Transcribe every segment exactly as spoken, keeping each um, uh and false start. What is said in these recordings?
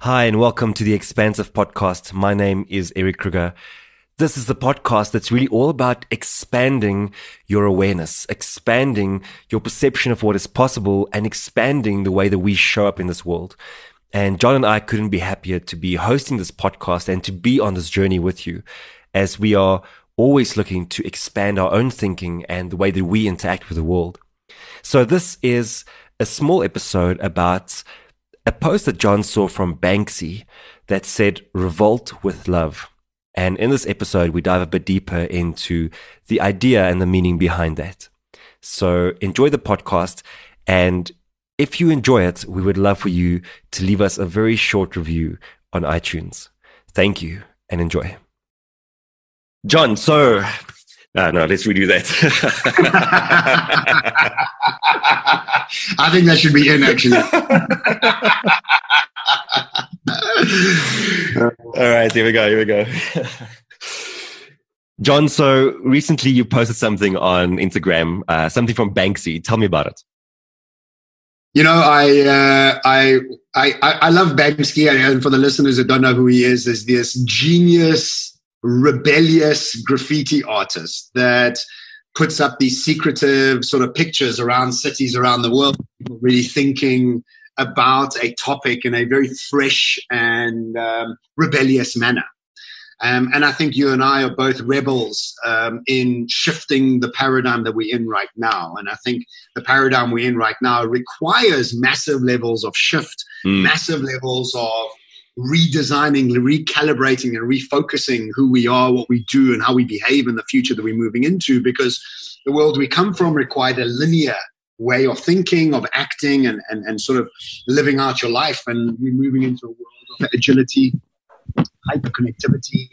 Hi, and welcome to the Expansive Podcast. My name is Eric Kruger. This is the podcast that's really all about expanding your awareness, expanding your perception of what is possible, and expanding the way that we show up in this world. And John and I couldn't be happier to be hosting this podcast and to be on this journey with you, as we are always looking to expand our own thinking and the way that we interact with the world. So this is a small episode about a post that John saw from Banksy that said, "Revolt with love." And in this episode, we dive a bit deeper into the idea and the meaning behind that. So enjoy the podcast. And if you enjoy it, we would love for you to leave us a very short review on iTunes. Thank you and enjoy. John, so, no, no, let's redo that. I think that should be in, actually. All right, here we go, here we go. John, so recently you posted something on Instagram, uh, something from Banksy. Tell me about it. You know, I, uh, I, I, I love Banksy, and for the listeners that don't know who he is, is this genius, rebellious graffiti artist that puts up these secretive sort of pictures around cities around the world, people really thinking about a topic in a very fresh and um, rebellious manner. Um, and I think you and I are both rebels um, in shifting the paradigm that we're in right now. And I think the paradigm we're in right now requires massive levels of shift, mm. massive levels of redesigning, recalibrating, and refocusing who we are, what we do, and how we behave in the future that we're moving into, because the world we come from required a linear way of thinking, of acting, and, and, and sort of living out your life. And we're moving into a world of agility, hyper-connectivity,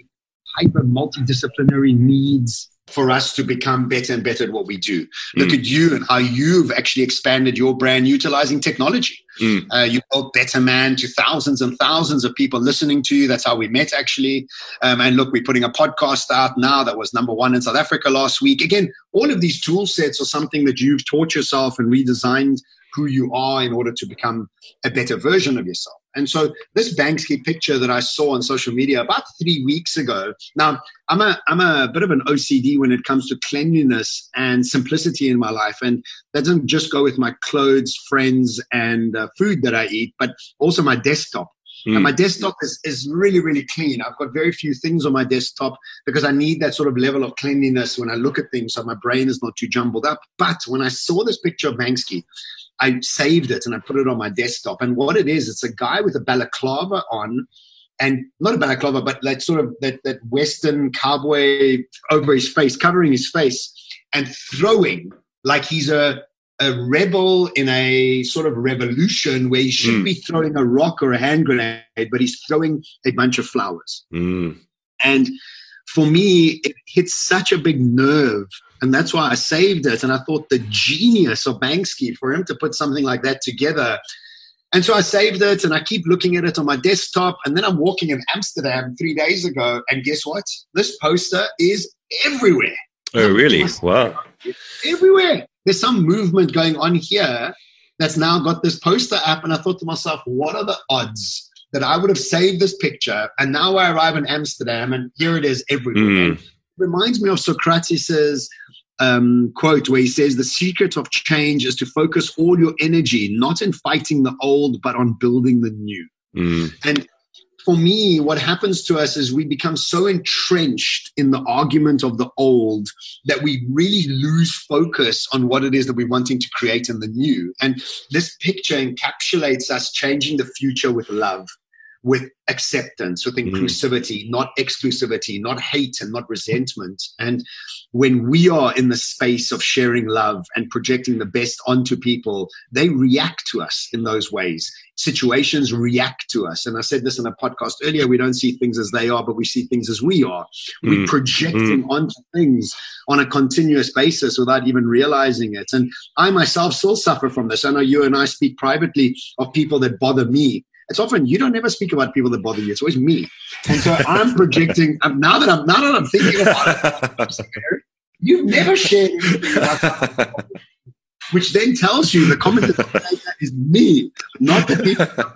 hyper-multidisciplinary needs for us to become better and better at what we do. Mm. Look at you and how you've actually expanded your brand utilizing technology. Mm. Uh, you built Better Man to thousands and thousands of people listening to you. That's how we met, actually. Um, and look, we're putting a podcast out now that was number one in South Africa last week. Again, all of these tool sets are something that you've taught yourself and redesigned who you are in order to become a better version of yourself. And so this Banksy picture that I saw on social media about three weeks ago. Now, I'm a I'm a bit of an O C D when it comes to cleanliness and simplicity in my life. And that doesn't just go with my clothes, friends, and uh, food that I eat, but also my desktop. Mm. And my desktop is, is really, really clean. I've got very few things on my desktop because I need that sort of level of cleanliness when I look at things so my brain is not too jumbled up. But when I saw this picture of Banksy, I saved it and I put it on my desktop. And what it is, it's a guy with a balaclava on, and not a balaclava, but that sort of that, that Western cowboy over his face, covering his face, and throwing like he's a, a rebel in a sort of revolution where he should mm. be throwing a rock or a hand grenade, but he's throwing a bunch of flowers. Mm. And for me, it hits such a big nerve. And that's why I saved it. And I thought the genius of Banksy for him to put something like that together. And so I saved it and I keep looking at it on my desktop. And then I'm walking in Amsterdam three days ago. And guess what? This poster is everywhere. Oh, really? Wow. Everywhere. There's some movement going on here that's now got this poster up. And I thought to myself, what are the odds that I would have saved this picture? And now I arrive in Amsterdam and here it is everywhere. Mm. Reminds me of Socrates' um, quote where he says, the secret of change is to focus all your energy, not in fighting the old, but on building the new. Mm. And for me, what happens to us is we become so entrenched in the argument of the old that we really lose focus on what it is that we're wanting to create in the new. And this picture encapsulates us changing the future with love, with acceptance, with inclusivity, mm. not exclusivity, not hate and not resentment. And when we are in the space of sharing love and projecting the best onto people, they react to us in those ways. Situations react to us. And I said this in a podcast earlier, we don't see things as they are, but we see things as we are. Mm. We're projecting mm. onto things on a continuous basis without even realizing it. And I myself still suffer from this. I know you and I speak privately of people that bother me. It's often you don't ever speak about people that bother you. It's always me. And so I'm projecting. Um, now that I'm now that I'm thinking about it, you've never shared anything about that, which then tells you the comment that is me, not the people that bother me.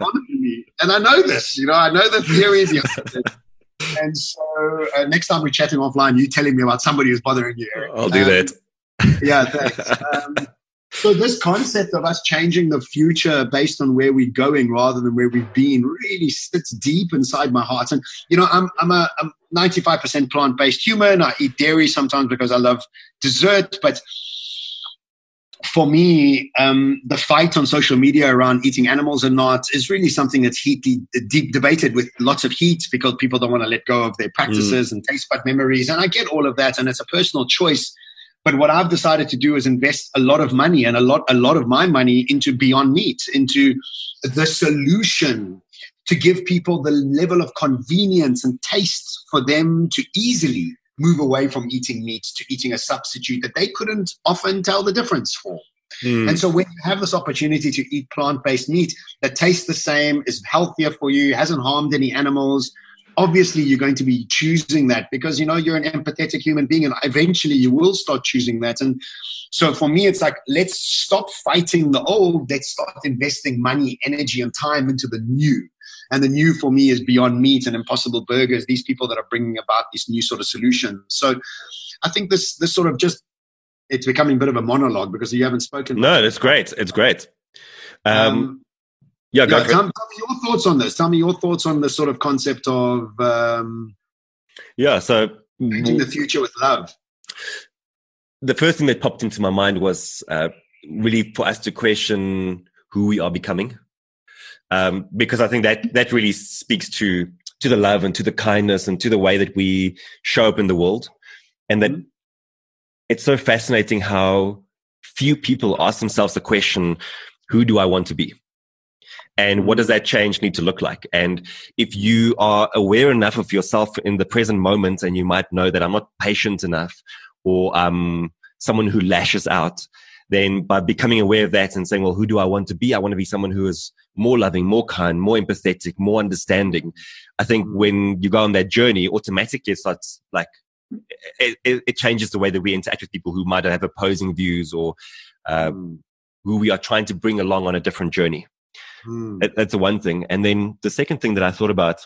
me. And I know this, you know, I know the theory behind it. And so uh, next time we're chatting offline, you telling me about somebody who's bothering you, Eric. I'll do um, that. Yeah, thanks. Um, so this concept of us changing the future based on where we're going rather than where we've been really sits deep inside my heart. And, you know, I'm I'm a I'm ninety-five percent plant-based human. I eat dairy sometimes because I love dessert. But for me, um, the fight on social media around eating animals or not is really something that's heatedly deep debated with lots of heat because people don't want to let go of their practices mm. and taste bud memories. And I get all of that, and it's a personal choice. But what I've decided to do is invest a lot of money and a lot, a lot of my money into Beyond Meat, into the solution to give people the level of convenience and taste for them to easily move away from eating meat to eating a substitute that they couldn't often tell the difference for. Mm. And so when you have this opportunity to eat plant-based meat that tastes the same, is healthier for you, hasn't harmed any animals, obviously you're going to be choosing that because, you know, you're an empathetic human being and eventually you will start choosing that. And so for me, it's like, let's stop fighting the old. Let's start investing money, energy, and time into the new. And the new for me is Beyond Meat and Impossible Burgers, these people that are bringing about these new sort of solutions. So I think this this sort of just, it's becoming a bit of a monologue because you haven't spoken. No, that's great. It's great. Um, um, yeah, go yeah for tell, it. tell me your thoughts on this. Tell me your thoughts on the sort of concept of um, yeah, so changing the future with love. The first thing that popped into my mind was uh, really for us to question who we are becoming. Um, because I think that that really speaks to to the love and to the kindness and to the way that we show up in the world. And that mm-hmm. it's so fascinating how few people ask themselves the question, who do I want to be? And what does that change need to look like? And if you are aware enough of yourself in the present moment, and you might know that I'm not patient enough or um someone who lashes out, then by becoming aware of that and saying, well, who do I want to be? I want to be someone who is more loving, more kind, more empathetic, more understanding. I think when you go on that journey, automatically it starts like, it, it, it changes the way that we interact with people who might have opposing views or um, who we are trying to bring along on a different journey. Mm. That, that's the one thing. And then the second thing that I thought about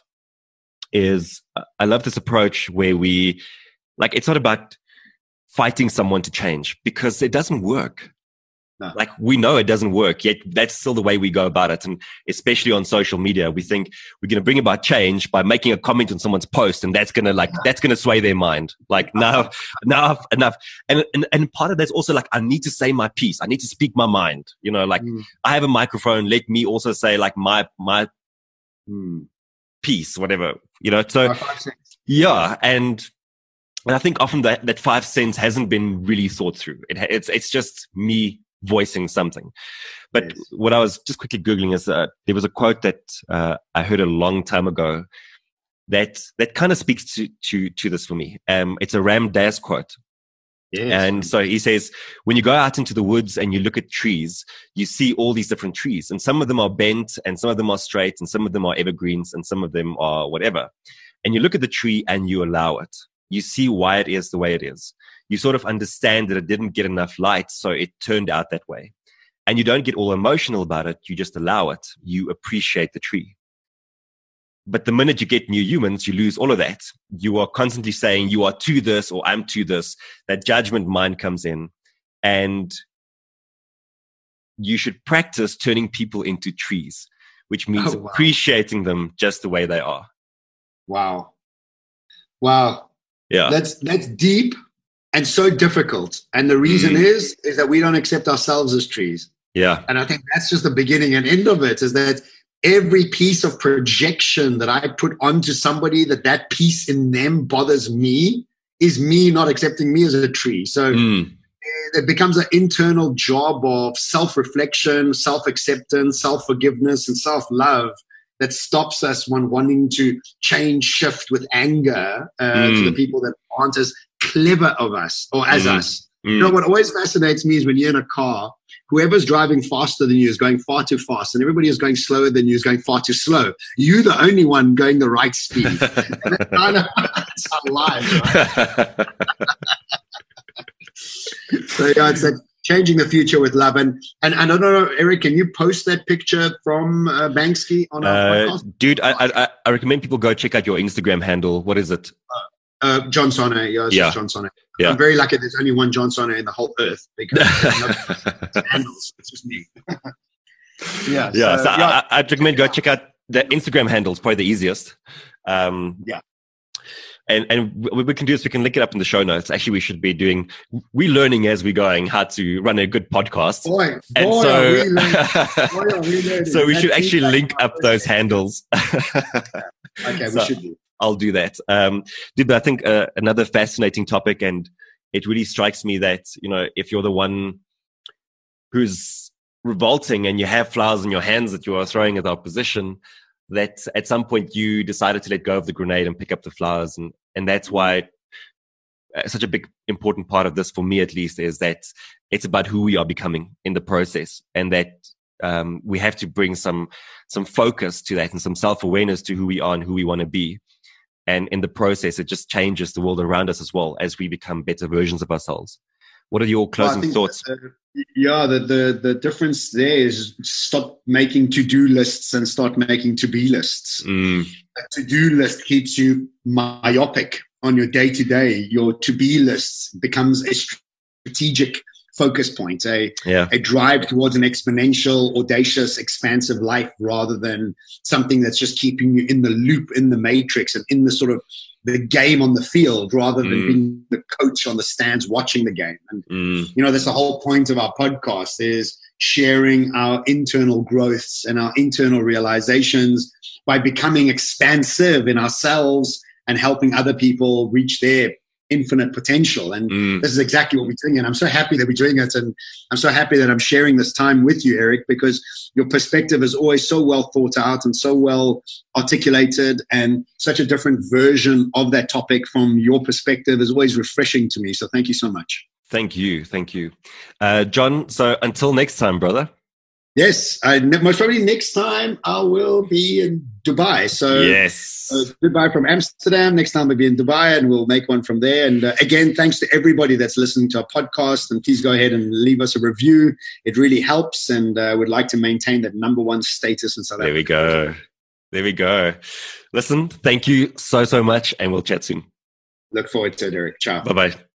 is I love this approach where we, like, it's not about fighting someone to change because it doesn't work. No. Like, we know it doesn't work, yet that's still the way we go about it. And especially on social media, we think we're going to bring about change by making a comment on someone's post, and that's going to like, that's going to sway their mind. Like, now, now enough. And, and, and part of that's also like, I need to say my piece. I need to speak my mind. You know, like mm. I have a microphone. Let me also say like my, my mm, piece, whatever, you know, so yeah. And, and I think often that, that five cents hasn't been really thought through. It, it's, it's just me voicing something. But yes. What I was just quickly Googling is uh, there was a quote that uh, I heard a long time ago that that kind of speaks to, to, to this for me. Um, it's a Ram Dass quote. Yes. And so he says, when you go out into the woods and you look at trees, you see all these different trees, and some of them are bent and some of them are straight and some of them are evergreens and some of them are whatever. And you look at the tree and you allow it. You see why it is the way it is. You sort of understand that it didn't get enough light, so it turned out that way. And you don't get all emotional about it. You just allow it. You appreciate the tree. But the minute you get new humans, you lose all of that. You are constantly saying you are to this or I'm to this. That judgment mind comes in. And you should practice turning people into trees, which means oh, wow. appreciating them just the way they are. Wow. Wow. Yeah. That's that's deep and so difficult. And the reason mm. is, is that we don't accept ourselves as trees. Yeah. And I think that's just the beginning and end of it, is that every piece of projection that I put onto somebody, that that piece in them bothers me, is me not accepting me as a tree. So mm. it becomes an internal job of self-reflection, self-acceptance, self-forgiveness, and self-love that stops us when wanting to change, shift with anger uh, mm. to the people that aren't as clever of us or as mm. us. Mm. You know, what always fascinates me is when you're in a car, whoever's driving faster than you is going far too fast, and everybody is going slower than you is going far too slow. You're the only one going the right speed. And that's kind of our lives, right? So yeah, it's that changing the future with love. And, and, and I don't know, Eric, can you post that picture from uh, Banksy on our uh, podcast? Dude, I, I I recommend people go check out your Instagram handle. What is it? Uh, uh, John Sonnet. Yeah, it's yeah. John Sonnet. Yeah. I'm very lucky there's only one John Sonnet in the whole earth because no handles. It's just me. yeah. Yeah. So, so yeah. I, I'd recommend go check out the Instagram handle. It's probably the easiest. Um, yeah. And and what we can do is we can link it up in the show notes. Actually, we should be doing, we're learning as we're going how to run a good podcast. Boy, and boy, so, are we learning. Boy, are we learning. So we should That's actually link up those handles. Okay, so we should do. I'll do that. Um, dude, but I think uh, another fascinating topic, and it really strikes me that, you know, if you're the one who's revolting and you have flowers in your hands that you are throwing at opposition, that at some point you decided to let go of the grenade and pick up the flowers. And, and that's why uh, such a big, important part of this, for me at least, is that it's about who we are becoming in the process, and that um, we have to bring some, some focus to that and some self-awareness to who we are and who we want to be. And in the process, it just changes the world around us as well as we become better versions of ourselves. What are your closing well, thoughts? That, uh, yeah, the, the, the difference there is stop making to-do lists and start making to-be lists. Mm. A to-do list keeps you myopic on your day-to-day. Your to-be list becomes a strategic focus point, a, yeah. a drive towards an exponential, audacious, expansive life rather than something that's just keeping you in the loop, in the matrix, and in the sort of the game on the field rather than mm. being the coach on the stands watching the game. And, mm. you know, that's the whole point of our podcast, is sharing our internal growths and our internal realizations by becoming expansive in ourselves and helping other people reach their infinite potential. And mm. this is exactly what we're doing. And I'm so happy that we're doing it. And I'm so happy that I'm sharing this time with you, Eric, because your perspective is always so well thought out and so well articulated, and such a different version of that topic from your perspective is always refreshing to me. So thank you so much. Thank you. Thank you. Uh, John, so until next time, brother. Yes, I, most probably next time I will be in Dubai. So yes, uh, goodbye from Amsterdam. Next time we'll be in Dubai, and we'll make one from there. And uh, again, thanks to everybody that's listening to our podcast. And please go ahead and leave us a review. It really helps, and uh, we'd like to maintain that number one status in South Africa. There we go. There we go. Listen, thank you so, so much, and we'll chat soon. Look forward to it, Eric. Ciao. Bye-bye.